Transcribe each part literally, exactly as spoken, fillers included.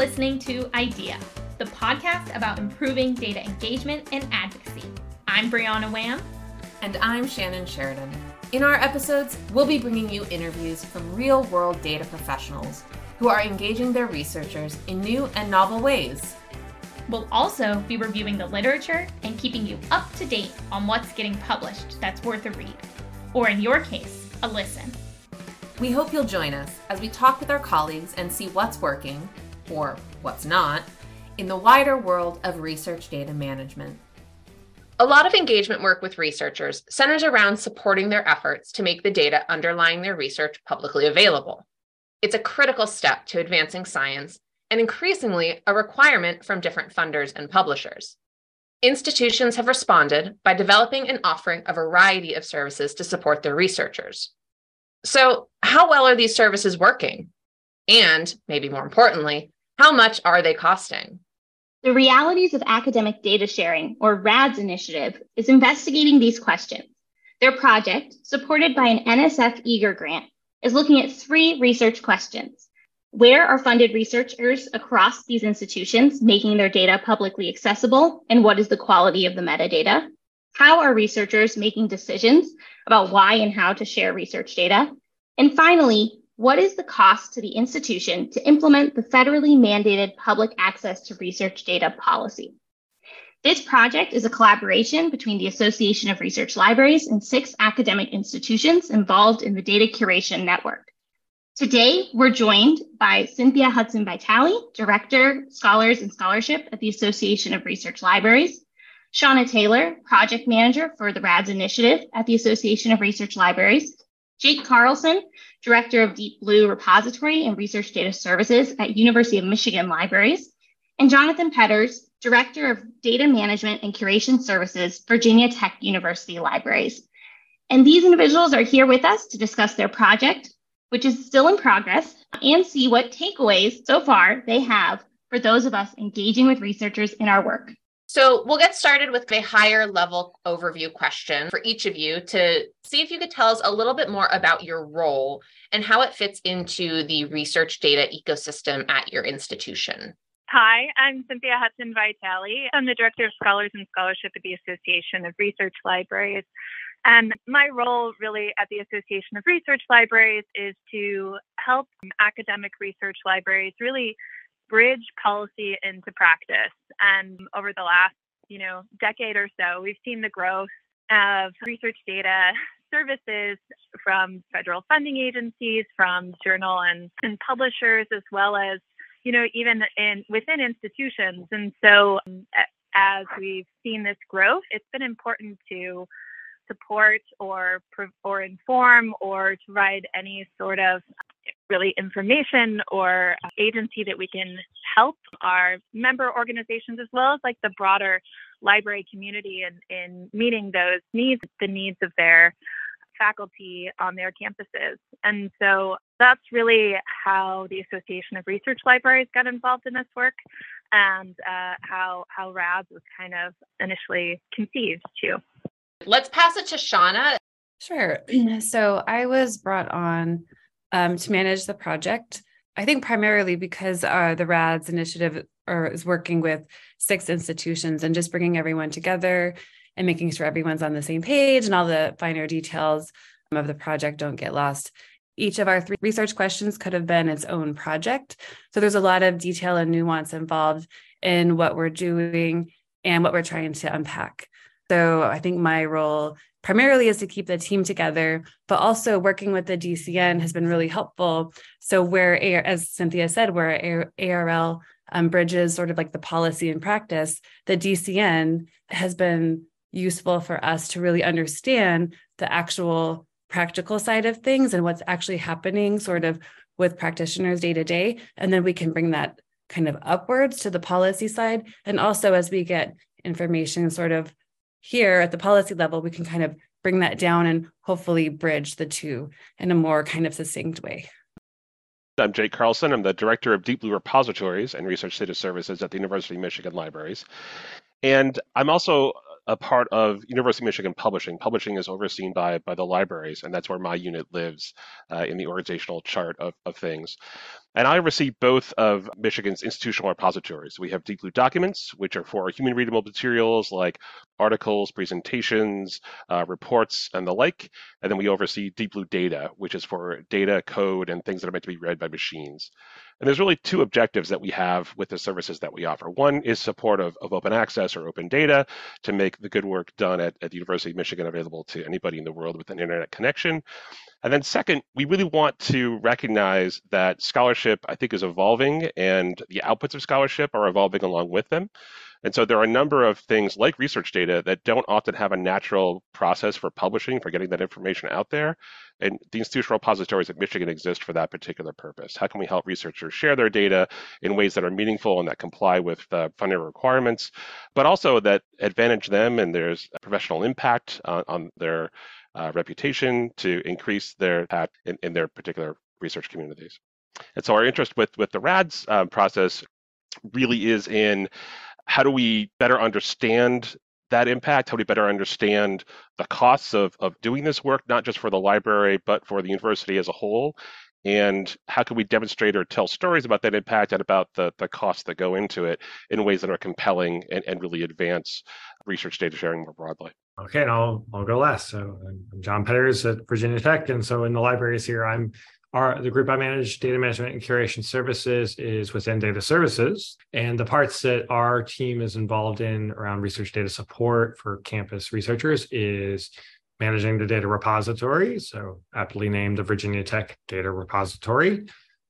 listening to IDEA, the podcast about improving data engagement and advocacy. I'm Brianna Wham. And I'm Shannon Sheridan. In our episodes, we'll be bringing you interviews from real-world data professionals who are engaging their researchers in new and novel ways. We'll also be reviewing the literature and keeping you up to date on what's getting published that's worth a read, or in your case, a listen. We hope you'll join us as we talk with our colleagues and see what's working, or what's not, in the wider world of research data management. A lot of engagement work with researchers centers around supporting their efforts to make the data underlying their research publicly available. It's a critical step to advancing science and increasingly a requirement from different funders and publishers. Institutions have responded by developing and offering a variety of services to support their researchers. So, how well are these services working? And, maybe more importantly, how much are they costing? The Realities of Academic Data Sharing, or RADS initiative, is investigating these questions. Their project, supported by an N S F Eager grant, is looking at three research questions. Where are funded researchers across these institutions making their data publicly accessible, and what is the quality of the metadata? How are researchers making decisions about why and how to share research data? And finally, what is the cost to the institution to implement the federally mandated public access to research data policy? This project is a collaboration between the Association of Research Libraries and six academic institutions involved in the data curation network. Today, we're joined by Cynthia Hudson Vitale, Director, Scholars and Scholarship at the Association of Research Libraries, Shauna Taylor, Project Manager for the RADS Initiative at the Association of Research Libraries, Jake Carlson, Director of Deep Blue Repository and Research Data Services at University of Michigan Libraries, and Jonathan Petters, Director of Data Management and Curation Services, Virginia Tech University Libraries. And these individuals are here with us to discuss their project, which is still in progress, and see what takeaways so far they have for those of us engaging with researchers in our work. So we'll get started with a higher level overview question for each of you to see if you could tell us a little bit more about your role and how it fits into the research data ecosystem at your institution. Hi, I'm Cynthia Hudson Vitale. I'm the Director of Scholars and Scholarship at the Association of Research Libraries. And my role really at the Association of Research Libraries is to help academic research libraries really bridge policy into practice. And over the last, you know, decade or so, we've seen the growth of research data services from federal funding agencies, from journal and, and publishers, as well as, you know, even in within institutions. And so um, as we've seen this growth, it's been important to support or or inform or to provide any sort of really information or agency that we can help our member organizations as well as like the broader library community in, in meeting those needs, the needs of their faculty on their campuses. And so that's really how the Association of Research Libraries got involved in this work and uh, how, how RADS was kind of initially conceived too. Let's pass it to Shauna. Sure. So I was brought on um, to manage the project, I think primarily because uh, the RADS initiative are, is working with six institutions and just bringing everyone together and making sure everyone's on the same page and all the finer details of the project don't get lost. Each of our three research questions could have been its own project. So there's a lot of detail and nuance involved in what we're doing and what we're trying to unpack. So I think my role primarily is to keep the team together, but also working with the D C N has been really helpful. So where, as Cynthia said, where A R L um, bridges sort of like the policy and practice, the D C N has been useful for us to really understand the actual practical side of things and what's actually happening sort of with practitioners day to day. And then we can bring that kind of upwards to the policy side. And also as we get information sort of here at the policy level, we can kind of bring that down and hopefully bridge the two in a more kind of succinct way. I'm Jake Carlson. I'm the Director of Deep Blue Repositories and Research Data Services at the University of Michigan Libraries. And I'm also a part of University of Michigan Publishing. Publishing is overseen by, by the libraries, and that's where my unit lives uh, in the organizational chart of, of things. And I oversee both of Michigan's institutional repositories. We have Deep Blue Documents, which are for human readable materials like articles, presentations, uh, reports, and the like. And then we oversee Deep Blue Data, which is for data, code, and things that are meant to be read by machines. And there's really two objectives that we have with the services that we offer. One is support of, of open access or open data to make the good work done at, at the University of Michigan available to anybody in the world with an internet connection. And then second, we really want to recognize that scholarship, I think, is evolving and the outputs of scholarship are evolving along with them. And so there are a number of things like research data that don't often have a natural process for publishing, for getting that information out there. And the institutional repositories at Michigan exist for that particular purpose. How can we help researchers share their data in ways that are meaningful and that comply with uh, funding requirements, but also that advantage them and there's professional impact on, on their Uh, reputation to increase their impact in, in their particular research communities. And so our interest with, with the RADS um, process really is in how do we better understand that impact, how do we better understand the costs of, of doing this work, not just for the library, but for the university as a whole, and how can we demonstrate or tell stories about that impact and about the, the costs that go into it in ways that are compelling and, and really advance research data sharing more broadly. Okay, and I'll I'll go last. So I'm John Petters at Virginia Tech, and so in the libraries here, I'm our the group I manage, data management and curation services, is within data services, and the parts that our team is involved in around research data support for campus researchers is managing the data repository, so aptly named the Virginia Tech Data Repository,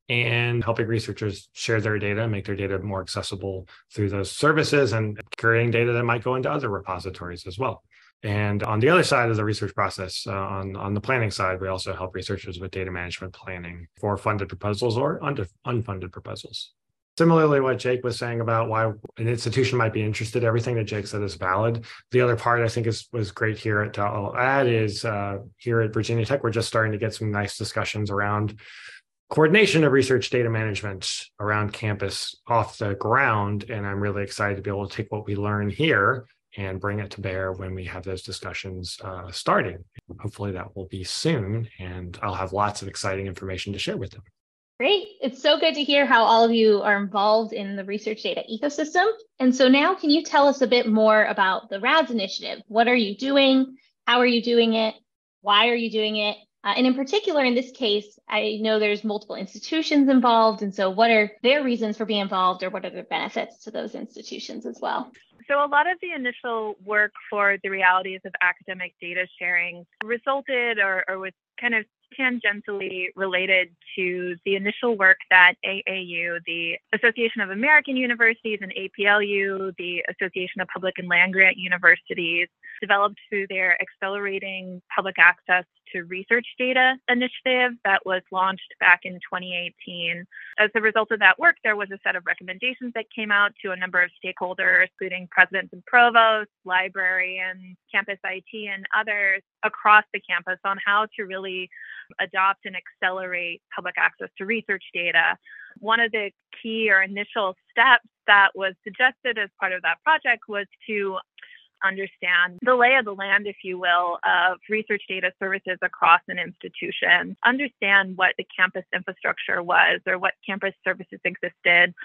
and helping researchers share their data, make their data more accessible through those services, and curating data that might go into other repositories as well. And on the other side of the research process, uh, on, on the planning side, we also help researchers with data management planning for funded proposals or under, unfunded proposals. Similarly, what Jake was saying about why an institution might be interested, everything that Jake said is valid. The other part I think is was great here at I'll add is uh, here at Virginia Tech, we're just starting to get some nice discussions around coordination of research data management around campus off the ground. And I'm really excited to be able to take what we learn here and bring it to bear when we have those discussions uh, starting. Hopefully that will be soon, and I'll have lots of exciting information to share with them. Great. It's so good to hear how all of you are involved in the research data ecosystem. And so now can you tell us a bit more about the RADS initiative? What are you doing? How are you doing it? Why are you doing it? Uh, and in particular, in this case, I know there's multiple institutions involved. And so what are their reasons for being involved, or what are the benefits to those institutions as well? So a lot of the initial work for the realities of academic data sharing resulted or, or was kind of tangentially related to the initial work that A A U, the Association of American Universities, and A P L U, the Association of Public and Land Grant Universities, developed through their Accelerating Public Access to Research Data initiative that was launched back in twenty eighteen. As a result of that work, there was a set of recommendations that came out to a number of stakeholders, including presidents and provosts, librarians, campus I T, and others across the campus on how to really adopt and accelerate public access to research data. One of the key or initial steps that was suggested as part of that project was to understand the lay of the land, if you will, of research data services across an institution, understand what the campus infrastructure was or what campus services existed,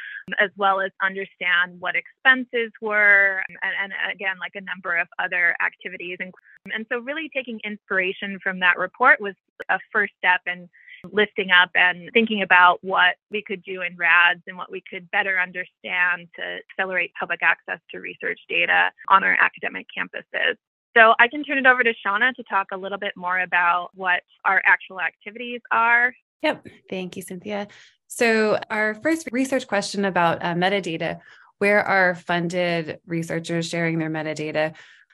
as well as understand what expenses were, and, and again, like a number of other activities. And so really taking inspiration from that report was a first step in lifting up and thinking about what we could do in RADS and what we could better understand to accelerate public access to research data on our academic campuses. So I can turn it over to Shauna to talk a little bit more about what our actual activities are. Yep. Thank you, Cynthia. So our first research question about uh, metadata, where are funded researchers sharing their metadata?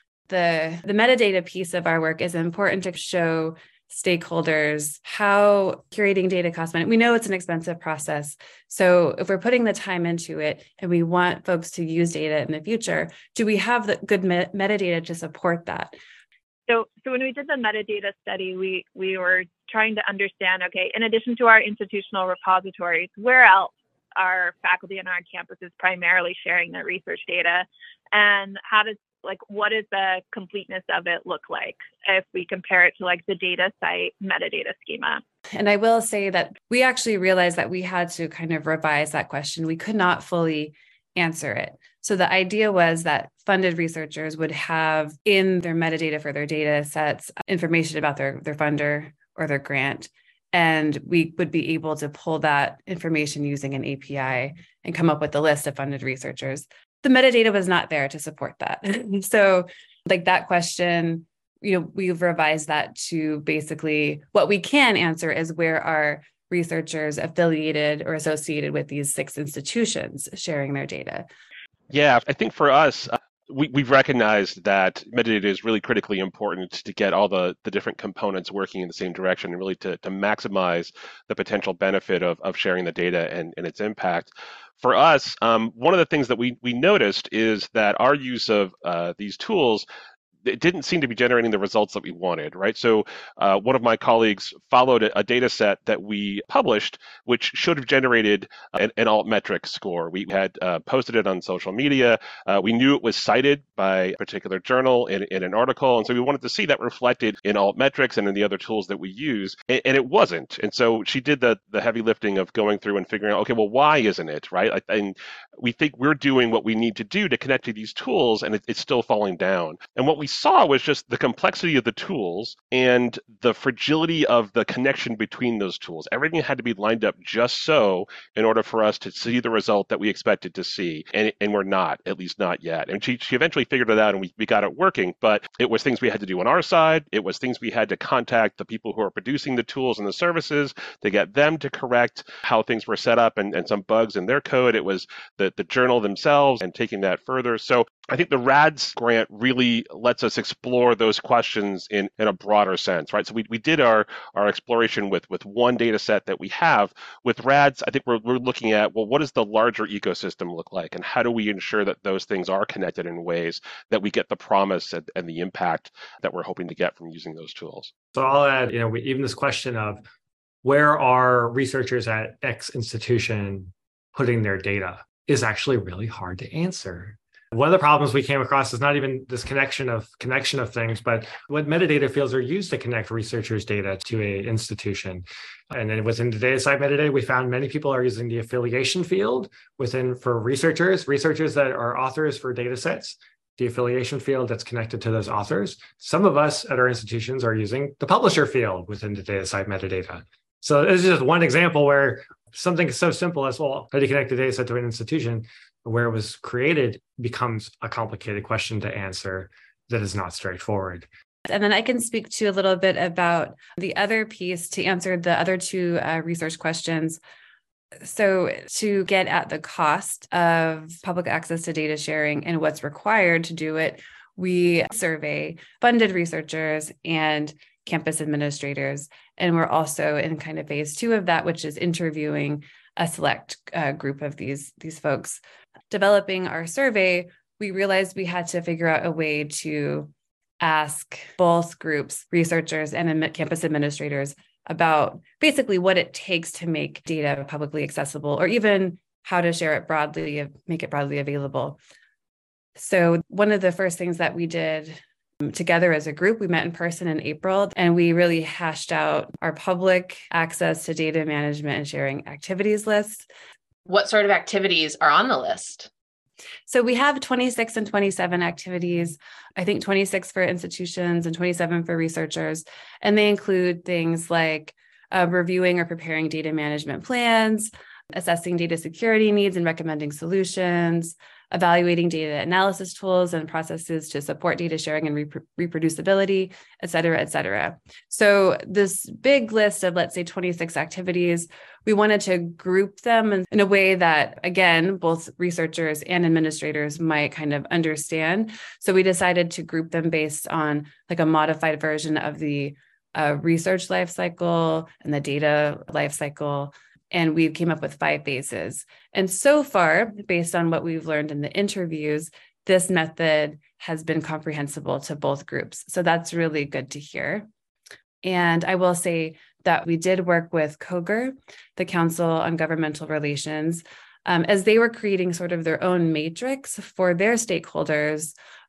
The, the metadata piece of our work is important to show stakeholders how curating data costs money. We know it's an expensive process. So if we're putting the time into it and we want folks to use data in the future, do we have the good met- metadata to support that? So, so when we did the metadata study, we, we were trying to understand, okay, in addition to our institutional repositories, where else are faculty on our campuses primarily sharing their research data? And how does Like, what does the completeness of it look like if we compare it to like the DataCite metadata schema? And I will say that we actually realized that we had to kind of revise that question. We could not fully answer it. So the idea was that funded researchers would have in their metadata for their data sets information about their, their funder or their grant. And we would be able to pull that information using an A P I and come up with a list of funded researchers. The metadata was not there to support that. So like that question, you know, we've revised that to basically what we can answer is where are researchers affiliated or associated with these six institutions sharing their data. Yeah, I think for us, uh, we, we've recognized that metadata is really critically important to get all the, the different components working in the same direction and really to, to maximize the potential benefit of, of sharing the data and, and its impact. For us, um, one of the things that we, we noticed is that our use of uh, these tools, it didn't seem to be generating the results that we wanted, right? So uh, one of my colleagues followed a, a data set that we published, which should have generated an, an altmetric score. We had uh, posted it on social media. Uh, we knew it was cited by a particular journal in, in an article. And so we wanted to see that reflected in altmetrics and in the other tools that we use. And, and it wasn't. And so she did the, the heavy lifting of going through and figuring out, okay, well, why isn't it, right? And we think we're doing what we need to do to connect to these tools, and it, it's still falling down. And what we saw was just the complexity of the tools and the fragility of the connection between those tools. Everything had to be lined up just so in order for us to see the result that we expected to see. And, and we're not, at least not yet. And she, she eventually figured it out and we, we got it working, but it was things we had to do on our side. It was things we had to contact the people who are producing the tools and the services to get them to correct how things were set up and, and some bugs in their code. It was the, the journal themselves and taking that further. So I think the RADS grant really lets us explore those questions in, in a broader sense, right? So we, we did our, our exploration with, with one data set that we have. With RADS, I think we're, we're looking at, well, what does the larger ecosystem look like? And how do we ensure that those things are connected in ways that we get the promise and, and the impact that we're hoping to get from using those tools? So I'll add, you know, we, even this question of where are researchers at X institution putting their data is actually really hard to answer. One of the problems we came across is not even this connection of connection of things, but what metadata fields are used to connect researchers' data to an institution. And then within the DataCite metadata, we found many people are using the affiliation field within for researchers, researchers that are authors for data sets, the affiliation field that's connected to those authors. Some of us at our institutions are using the publisher field within the DataCite metadata. So this is just one example where something so simple as, well, how do you connect the data set to an institution where it was created becomes a complicated question to answer that is not straightforward. And then I can speak to a little bit about the other piece to answer the other two uh, research questions. So to get at the cost of public access to data sharing and what's required to do it, we survey funded researchers and campus administrators. And we're also in kind of phase two of that, which is interviewing a select uh, group of these, these folks. Developing our survey, we realized we had to figure out a way to ask both groups, researchers and campus administrators, about basically what it takes to make data publicly accessible, or even how to share it broadly, make it broadly available. So one of the first things that we did together as a group, we met in person in April, and we really hashed out our public access to data management and sharing activities list. What sort of activities are on the list? So we have twenty-six and twenty-seven activities, I think twenty-six for institutions and twenty-seven for researchers. And they include things like uh, reviewing or preparing data management plans, assessing data security needs and recommending solutions, evaluating data analysis tools and processes to support data sharing and repro- reproducibility, et cetera, et cetera. So this big list of, let's say, twenty-six activities, we wanted to group them in, in a way that, again, both researchers and administrators might kind of understand. So we decided to group them based on like a modified version of the uh, research lifecycle and the data lifecycle. And we came up with five phases. And so far, based on what we've learned in the interviews, this method has been comprehensible to both groups. So that's really good to hear. And I will say that we did work with COGR, the Council on Governmental Relations, um, as they were creating sort of their own matrix for their stakeholders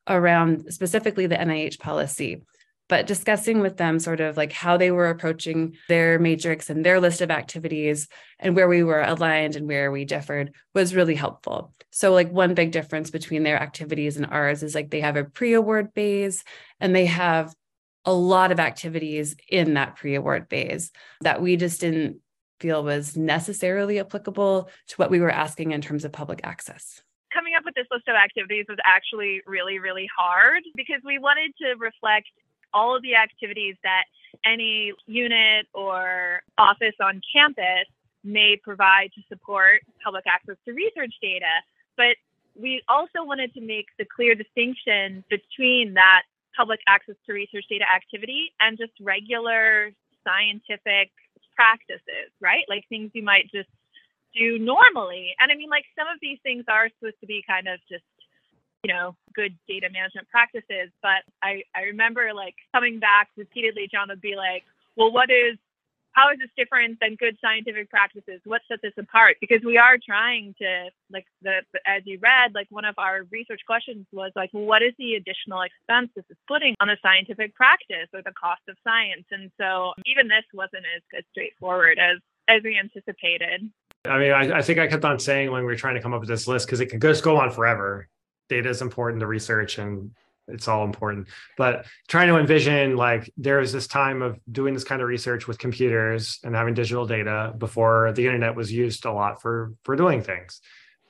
around specifically the N I H policy. But discussing with them sort of like how they were approaching their matrix and their list of activities and where we were aligned and where we differed was really helpful. So like one big difference between their activities and ours is like they have a pre-award phase and they have a lot of activities in that pre-award phase that we just didn't feel was necessarily applicable to what we were asking in terms of public access. Coming up with this list of activities was actually really, really hard because we wanted to reflect all of the activities that any unit or office on campus may provide to support public access to research data. But we also wanted to make the clear distinction between that public access to research data activity and just regular scientific practices, right? Like things you might just do normally. And I mean, like some of these things are supposed to be kind of just, you know, good data management practices. But I, I remember like coming back repeatedly, John would be like, well, what is, how is this different than good scientific practices? What sets this apart? Because we are trying to, like, the, the as you read, like one of our research questions was like, well, what is the additional expense this is putting on the scientific practice or the cost of science? And so even this wasn't as, as straightforward as, as we anticipated. I mean, I, I think I kept on saying when we were trying to come up with this list, because it could just go on forever. Data is important to research and it's all important, but trying to envision like there was this time of doing this kind of research with computers and having digital data before the internet was used a lot for, for doing things.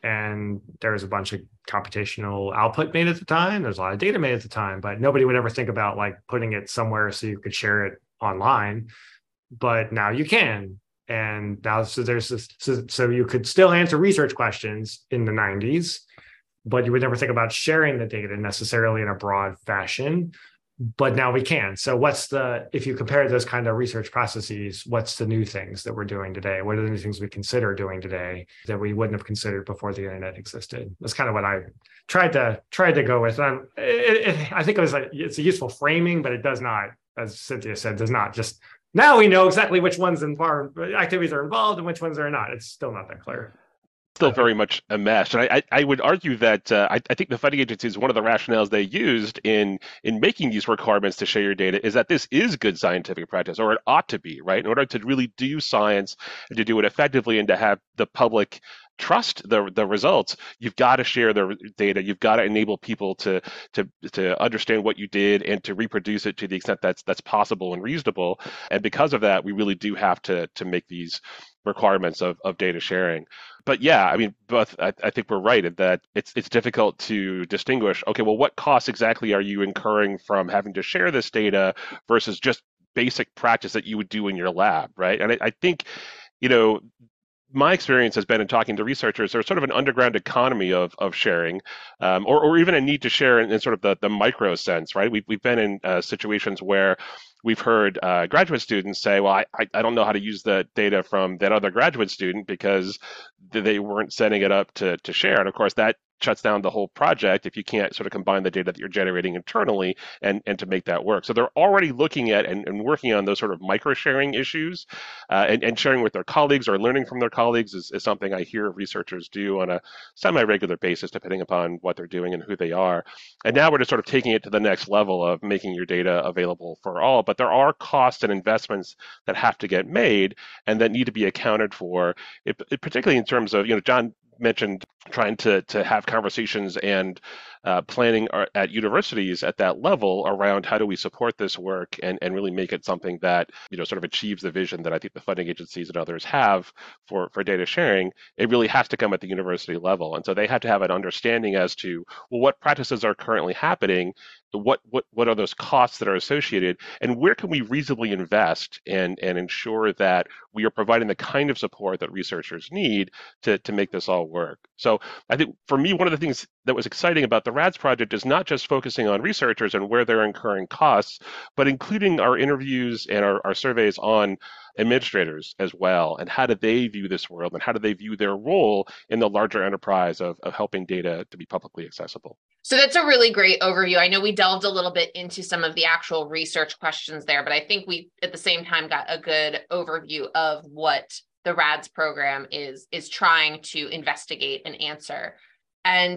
And there was a bunch of computational output made at the time. There's a lot of data made at the time, but nobody would ever think about like putting it somewhere so you could share it online. But now you can. And now, so there's this, so, so you could still answer research questions in the nineties, but you would never think about sharing the data necessarily in a broad fashion. But now we can. So what's the, if you compare those kind of research processes, what's the new things that we're doing today? What are the new things we consider doing today that we wouldn't have considered before the internet existed? That's kind of what I tried to tried to go with. And it, it, I think it was like, it's a useful framing, but it does not, as Cynthia said, does not just, now we know exactly which ones involved, activities are involved and which ones are not. It's still not that clear. Still very much a mess. And I, I would argue that uh, I, I think the funding agencies, one of the rationales they used in in making these requirements to share your data is that this is good scientific practice, or it ought to be, right? In order to really do science and to do it effectively and to have the public trust the the results, you've got to share the data. You've got to enable people to to to understand what you did and to reproduce it to the extent that's that's possible and reasonable. And because of that, we really do have to to make these requirements of, of data sharing. But yeah, I mean, both I, I think we're right in that it's it's difficult to distinguish, okay, well, what costs exactly are you incurring from having to share this data versus just basic practice that you would do in your lab, right? And I, I think, you know, my experience has been in talking to researchers, there's sort of an underground economy of of sharing, um, or, or even a need to share in, in sort of the, the micro sense, right? We've, we've been in uh, situations where we've heard uh, graduate students say, well, I, I don't know how to use the data from that other graduate student because they weren't setting it up to, to share. And of course, that shuts down the whole project if you can't sort of combine the data that you're generating internally and, and to make that work. So they're already looking at and, and working on those sort of micro-sharing issues, uh, and, and sharing with their colleagues or learning from their colleagues is, is something I hear researchers do on a semi-regular basis, depending upon what they're doing and who they are. And now we're just sort of taking it to the next level of making your data available for all. But there are costs and investments that have to get made and that need to be accounted for, it, it, particularly in terms of, you know, John mentioned trying to to have conversations and uh, planning at universities at that level around how do we support this work and, and really make it something that, you know, sort of achieves the vision that I think the funding agencies and others have for, for data sharing. It really has to come at the university level. And so they have to have an understanding as to, well, what practices are currently happening, what what what are those costs that are associated, and where can we reasonably invest and, and ensure that we are providing the kind of support that researchers need to, to make this all work. So I think for me, one of the things that was exciting about the RADS project is not just focusing on researchers and where they're incurring costs, but including our interviews and our, our surveys on administrators as well, and how do they view this world and how do they view their role in the larger enterprise of, of helping data to be publicly accessible. So that's a really great overview. I know we delved a little bit into some of the actual research questions there, but I think we at the same time got a good overview of what the RADS program is, is trying to investigate and answer. And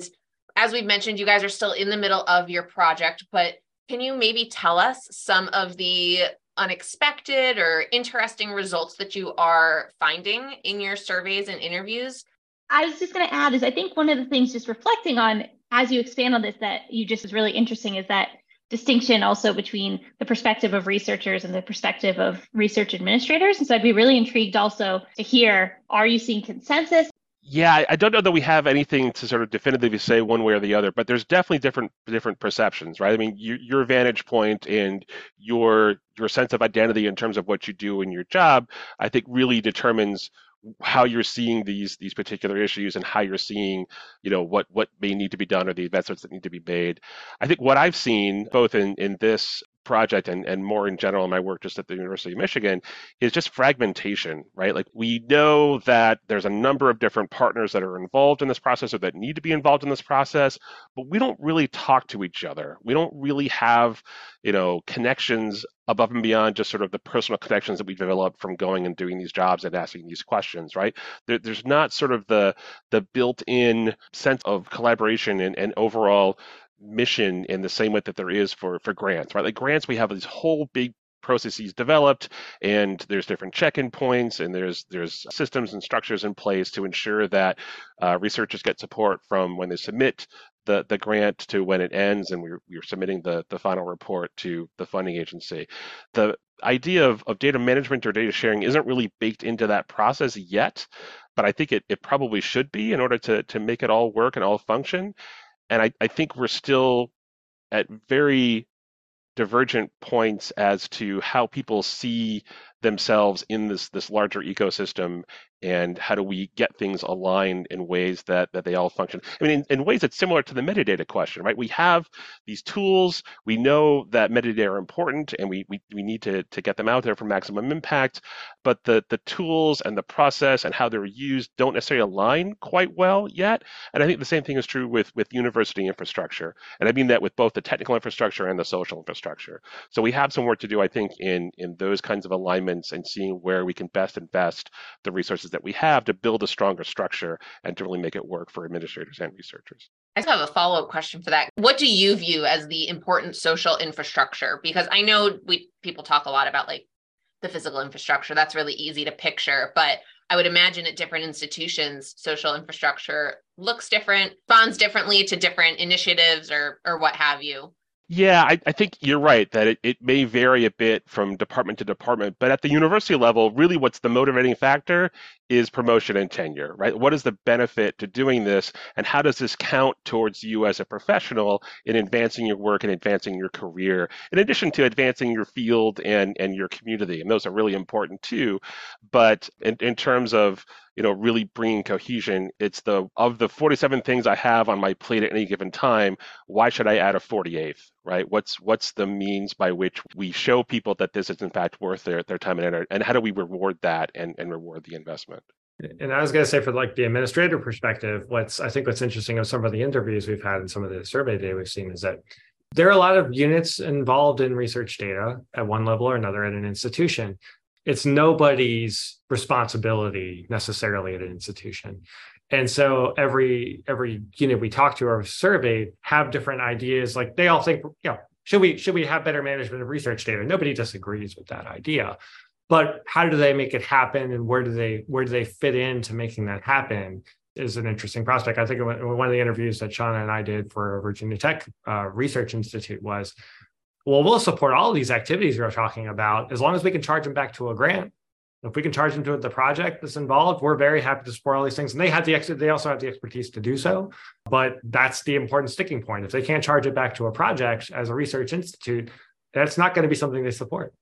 As we've mentioned, you guys are still in the middle of your project, but can you maybe tell us some of the unexpected or interesting results that you are finding in your surveys and interviews? I was just going to add is I think one of the things just reflecting on as you expand on this that you just is really interesting is that distinction also between the perspective of researchers and the perspective of research administrators. And so I'd be really intrigued also to hear, are you seeing consensus? Yeah, I don't know that we have anything to sort of definitively say one way or the other, but there's definitely different different perceptions, right? I mean, you, your vantage point and your your sense of identity in terms of what you do in your job, I think really determines how you're seeing these these particular issues and how you're seeing, you know, what what may need to be done or the investments that need to be made. I think what I've seen both in in this project and, and more in general in my work just at the University of Michigan is just fragmentation, right? Like we know that there's a number of different partners that are involved in this process or that need to be involved in this process, but we don't really talk to each other. We don't really have, you know, connections above and beyond just sort of the personal connections that we developed from going and doing these jobs and asking these questions, right? There, there's not sort of the the built-in sense of collaboration and, and overall mission in the same way that there is for for grants, right? Like grants, we have these whole big processes developed, and there's different check-in points, and there's there's systems and structures in place to ensure that uh, researchers get support from when they submit the the grant to when it ends, and we're we're submitting the the final report to the funding agency. The idea of, of data management or data sharing isn't really baked into that process yet, but I think it, it probably should be in order to to make it all work and all function. And I, I think we're still at very divergent points as to how people see themselves in this this larger ecosystem, and how do we get things aligned in ways that that they all function. I mean, in, in ways that's similar to the metadata question, right? We have these tools, we know that metadata are important, and we we, we need to, to get them out there for maximum impact, but the, the tools and the process and how they're used don't necessarily align quite well yet. And I think the same thing is true with, with university infrastructure. And I mean that with both the technical infrastructure and the social infrastructure. So we have some work to do, I think, in, in those kinds of alignments and seeing where we can best invest the resources that we have to build a stronger structure and to really make it work for administrators and researchers. I just have a follow-up question for that. What do you view as the important social infrastructure? Because I know we people talk a lot about like the physical infrastructure. That's really easy to picture, but I would imagine at different institutions, social infrastructure looks different, responds differently to different initiatives or or what have you. Yeah, I, I think you're right that it, it may vary a bit from department to department, but at the university level, really what's the motivating factor is promotion and tenure, right? What is the benefit to doing this, and how does this count towards you as a professional in advancing your work and advancing your career, in addition to advancing your field and, and your community? And those are really important too. But in, in terms of you know, really bringing cohesion, it's the, of the forty-seven things I have on my plate at any given time, why should I add a forty-eighth, right? What's what's the means by which we show people that this is in fact worth their, their time and energy, and how do we reward that and, and reward the investment? And I was going to say, for like the administrator perspective, what's I think what's interesting of some of the interviews we've had and some of the survey data we've seen is that there are a lot of units involved in research data at one level or another at an institution. It's nobody's responsibility necessarily at an institution. And so every every unit we talk to or surveyed have different ideas. Like they all think, you know, should we should we have better management of research data? Nobody disagrees with that idea. But how do they make it happen, and where do they where do they fit into making that happen is an interesting prospect. I think one of the interviews that Shauna and I did for Virginia Tech uh, Research Institute was, well, we'll support all of these activities you're talking about as long as we can charge them back to a grant. If we can charge them to the project that's involved, we're very happy to support all these things. And they had the they also have the expertise to do so. But that's the important sticking point. If they can't charge it back to a project as a research institute, that's not going to be something they support.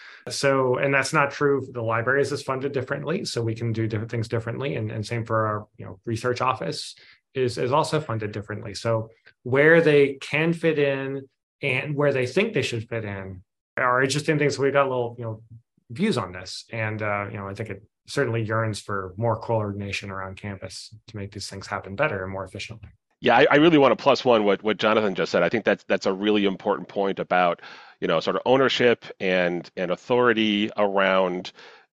So, and that's not true. The libraries is funded differently, so we can do different things differently. And, and same for our you know research office is, is also funded differently. So where they can fit in and where they think they should fit in are interesting things. So we've got little, you know, views on this. And, uh, you know, I think it certainly yearns for more coordination around campus to make these things happen better and more efficiently. Yeah, I, I really want to plus one what, what Jonathan just said. I think that's that's a really important point about, you know, sort of ownership and and authority around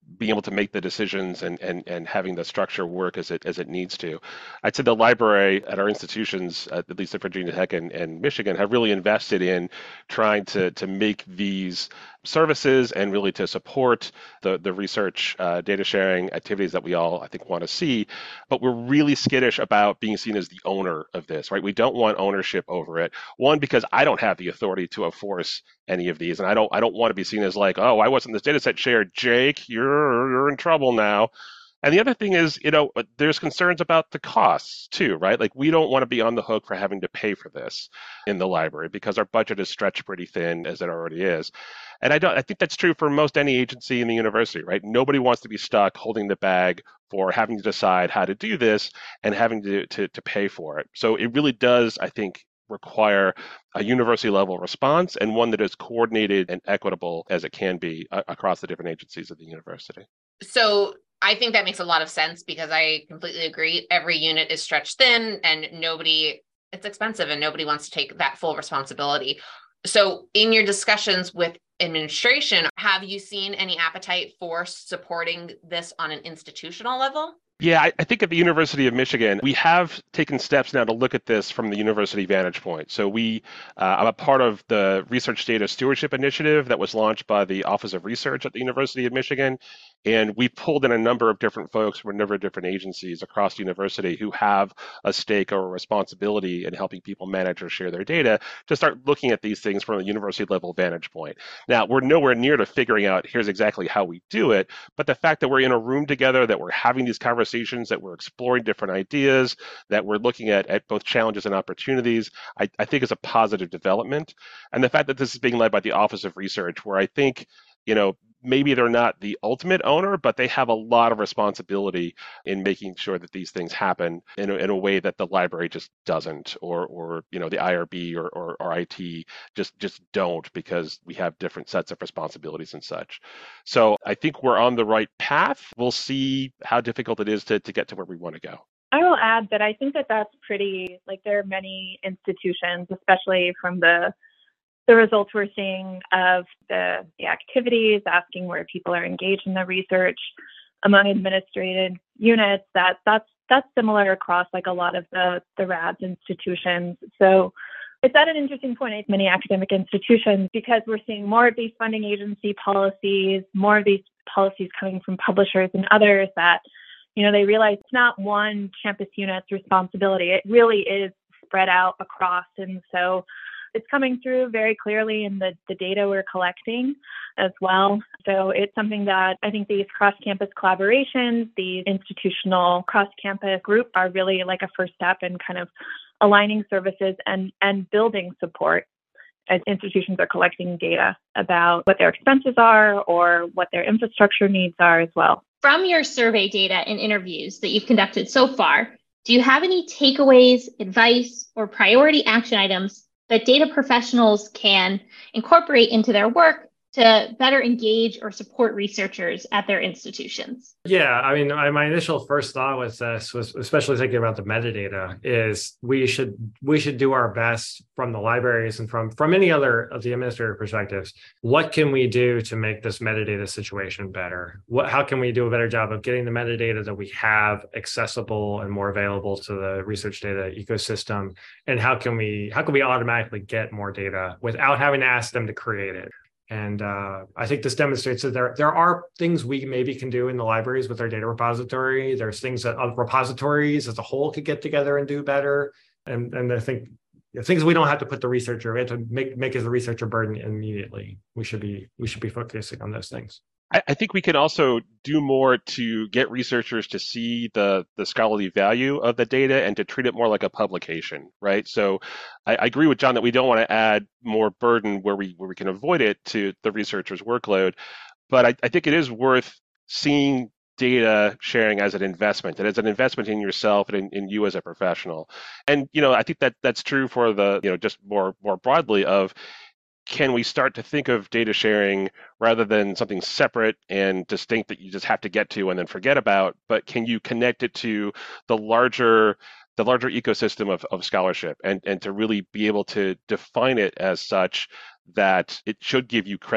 being able to make the decisions and, and, and having the structure work as it as it needs to. I'd say the library at our institutions, at least at Virginia Tech and, and Michigan, have really invested in trying to to make these services and really to support the, the research uh, data sharing activities that we all, I think, want to see. But we're really skittish about being seen as the owner of this, right? We don't want ownership over it. One, because I don't have the authority to enforce any of these, and I don't I don't want to be seen as like, oh, I wasn't this data set shared, Jake, you're you're in trouble now. And the other thing is, you know, there's concerns about the costs too, right? Like we don't want to be on the hook for having to pay for this in the library because our budget is stretched pretty thin as it already is. And I don't I think that's true for most any agency in the university, right? Nobody wants to be stuck holding the bag for having to decide how to do this and having to to, to pay for it. So it really does, I think, require a university level response and one that is coordinated and equitable as it can be uh, across the different agencies of the university. So I think that makes a lot of sense because I completely agree. Every unit is stretched thin and nobody, it's expensive and nobody wants to take that full responsibility. So in your discussions with administration, have you seen any appetite for supporting this on an institutional level? Yeah, I, I think at the University of Michigan, we have taken steps now to look at this from the university vantage point. So we, uh, I'm a part of the Research Data Stewardship Initiative that was launched by the Office of Research at the University of Michigan. And we pulled in a number of different folks from a number of different agencies across the university who have a stake or a responsibility in helping people manage or share their data to start looking at these things from a university level vantage point. Now, we're nowhere near to figuring out here's exactly how we do it, but the fact that we're in a room together, that we're having these conversations, that we're exploring different ideas, that we're looking at, at both challenges and opportunities, I, I think is a positive development. And the fact that this is being led by the Office of Research, where I think, you know, maybe they're not the ultimate owner, but they have a lot of responsibility in making sure that these things happen in a, in a way that the library just doesn't, or, or you know, the I R B or, or, or I T just, just don't, because we have different sets of responsibilities and such. So I think we're on the right path. We'll see how difficult it is to, to get to where we want to go. I will add that I think that that's pretty, like there are many institutions, especially from the the results we're seeing of the, the activities, asking where people are engaged in the research among administrative units, that that's that's similar across like a lot of the, the R A Ds institutions. So it's at an interesting point at many academic institutions because we're seeing more of these funding agency policies, more of these policies coming from publishers and others that, you know, they realize it's not one campus unit's responsibility. It really is spread out across. And so it's coming through very clearly in the, the data we're collecting as well. So it's something that I think these cross-campus collaborations, these institutional cross-campus group are really like a first step in kind of aligning services and, and building support as institutions are collecting data about what their expenses are or what their infrastructure needs are as well. From your survey data and interviews that you've conducted so far, do you have any takeaways, advice, or priority action items that data professionals can incorporate into their work to better engage or support researchers at their institutions? Yeah, I mean, my, my initial first thought with this was, especially thinking about the metadata, is we should we should do our best from the libraries and from from any other of the administrative perspectives. What can we do to make this metadata situation better? What how can we do a better job of getting the metadata that we have accessible and more available to the research data ecosystem? And how can we how can we automatically get more data without having to ask them to create it? And uh, I think this demonstrates that there, there are things we maybe can do in the libraries with our data repository. There's things that other repositories as a whole could get together and do better. And, and I think things we don't have to put the researcher, we have to make, make as a researcher burden immediately. We should be we should be focusing on those things. I think we can also do more to get researchers to see the, the scholarly value of the data and to treat it more like a publication, right? So I, I agree with John that we don't want to add more burden where we where we can avoid it to the researcher's workload. But I, I think it is worth seeing data sharing as an investment, and as an investment in yourself and in, in you as a professional. And, you know, I think that that's true for the, you know, just more more broadly of, can we start to think of data sharing rather than something separate and distinct that you just have to get to and then forget about, but can you connect it to the larger the larger ecosystem of, of scholarship and, and to really be able to define it as such that it should give you credit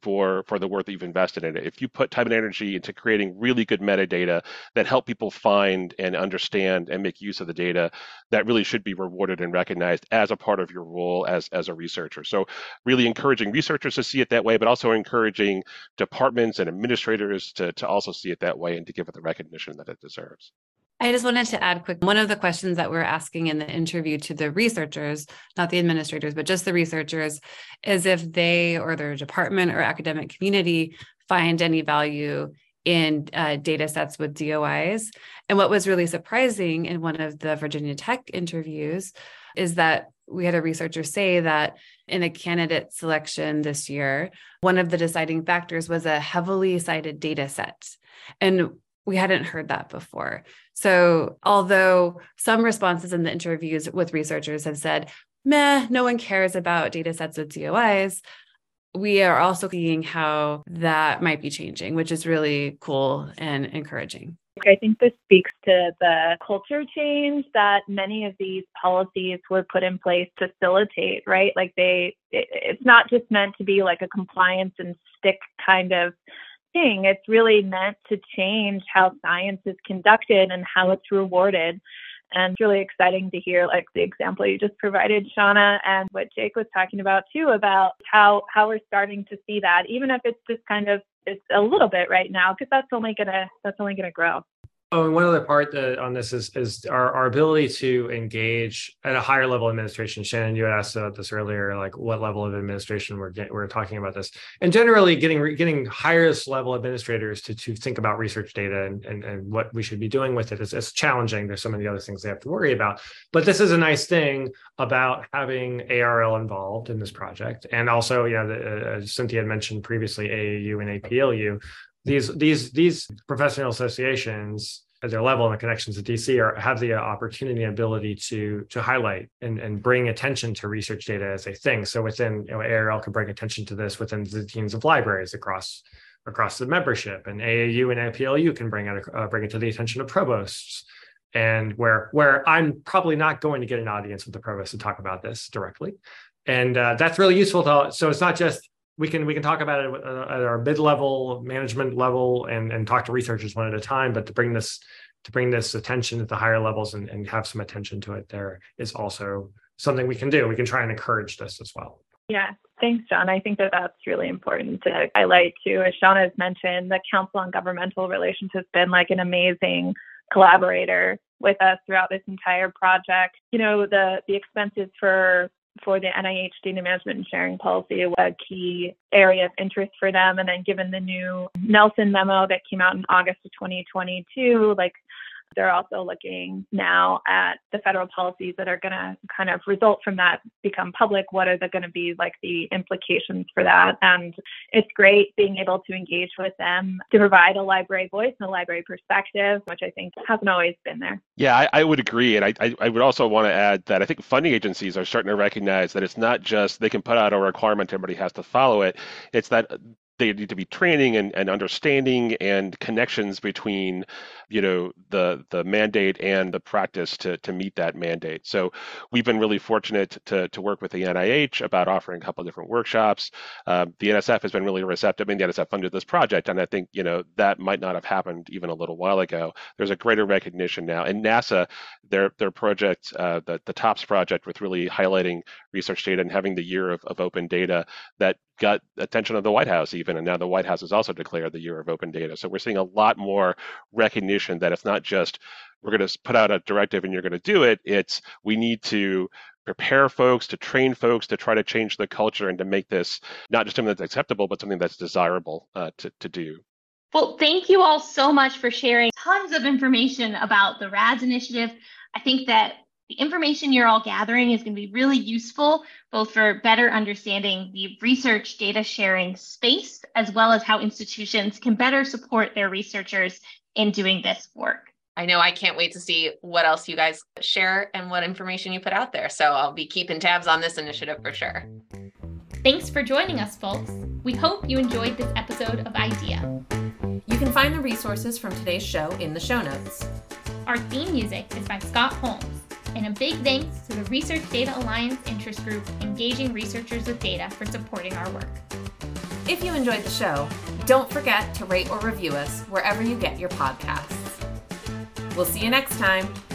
for, for the work that you've invested in it. If you put time and energy into creating really good metadata that help people find and understand and make use of the data, that really should be rewarded and recognized as a part of your role as, as a researcher. So really encouraging researchers to see it that way, but also encouraging departments and administrators to, to also see it that way and to give it the recognition that it deserves. I just wanted to add quick, one of the questions that we're asking in the interview to the researchers, not the administrators, but just the researchers, is if they or their department or academic community find any value in uh, data sets with D O Is. And what was really surprising in one of the Virginia Tech interviews is that we had a researcher say that in a candidate selection this year, one of the deciding factors was a heavily cited data set. And we hadn't heard that before. So although some responses in the interviews with researchers have said, meh, no one cares about data sets with D O Is, we are also seeing how that might be changing, which is really cool and encouraging. I think this speaks to the culture change that many of these policies were put in place to facilitate, right? Like they, it, it's not just meant to be like a compliance and stick kind of thing. It's really meant to change how science is conducted and how it's rewarded. And it's really exciting to hear like the example you just provided, Shauna, and what Jake was talking about too, about how, how we're starting to see that, even if it's just kind of, it's a little bit right now, because that's only gonna, that's only gonna grow. Oh, and one other part that, on this is is our, our ability to engage at a higher level of administration. Shannon, you had asked about this earlier, like what level of administration we're get, we're talking about this, and generally getting getting highest level administrators to to think about research data and and, and what we should be doing with it is, is challenging. There's so many other things they have to worry about, but this is a nice thing about having A R L involved in this project, and also, you know, the, uh, Cynthia had mentioned previously A A U and A P L U. These these these professional associations at their level and the connections to D C are have the opportunity and ability to to highlight and, and bring attention to research data as a thing. So within, you know, A R L can bring attention to this within the teams of libraries across across the membership, and A A U and A P L U can bring it uh, bring it to the attention of provosts. And where where I'm probably not going to get an audience with the provost to talk about this directly, and uh, that's really useful to. So it's not just We can we can talk about it at our mid-level management level and, and talk to researchers one at a time, but to bring this to bring this attention at the higher levels and, and have some attention to it there is also something we can do. We can try and encourage this as well. Yeah, thanks, John. I think that that's really important to highlight too. As Shauna has mentioned, the Council on Governmental Relations has been like an amazing collaborator with us throughout this entire project. You know, the the expenses for for the N I H data management and sharing policy, a key area of interest for them. And then given the new Nelson memo that came out in August of twenty twenty-two, like they're also looking now at the federal policies that are going to kind of result from that become public. What are going to be like the implications for that? And it's great being able to engage with them to provide a library voice and a library perspective, which I think hasn't always been there. Yeah, I, I would agree. And I, I, I would also want to add that I think funding agencies are starting to recognize that it's not just they can put out a requirement, everybody has to follow it. It's that they need to be training and, and understanding and connections between, you know, the the mandate and the practice to to meet that mandate. So we've been really fortunate to to work with the N I H about offering a couple of different workshops. Um, the N S F has been really receptive. I mean, the N S F funded this project, and I think, you know, that might not have happened even a little while ago. There's a greater recognition now. And NASA, their their project, uh, the the TOPS project, with really highlighting research data and having the year of, of open data that got attention of the White House even, and now the White House has also declared the year of open data. So we're seeing a lot more recognition that it's not just we're going to put out a directive and you're going to do it. It's we need to prepare folks, to train folks, to try to change the culture and to make this not just something that's acceptable, but something that's desirable uh, to, to do. Well, thank you all so much for sharing tons of information about the RADS initiative. I think that the information you're all gathering is going to be really useful, both for better understanding the research data sharing space, as well as how institutions can better support their researchers in doing this work. I know I can't wait to see what else you guys share and what information you put out there. So I'll be keeping tabs on this initiative for sure. Thanks for joining us, folks. We hope you enjoyed this episode of IDEA. You can find the resources from today's show in the show notes. Our theme music is by Scott Holmes. And a big thanks to the Research Data Alliance Interest Group, engaging researchers with data, for supporting our work. If you enjoyed the show, don't forget to rate or review us wherever you get your podcasts. We'll see you next time.